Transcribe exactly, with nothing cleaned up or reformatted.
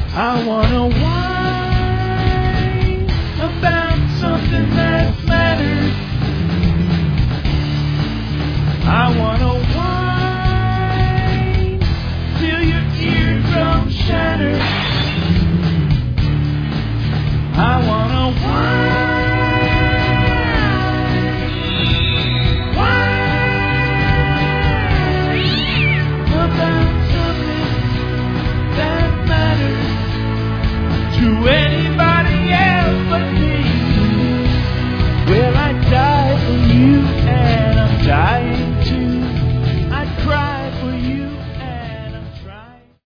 I wanna whine about something that matters. I wanna whine till your eardrums shatter. I wanna whine, whine about something that matters to anybody.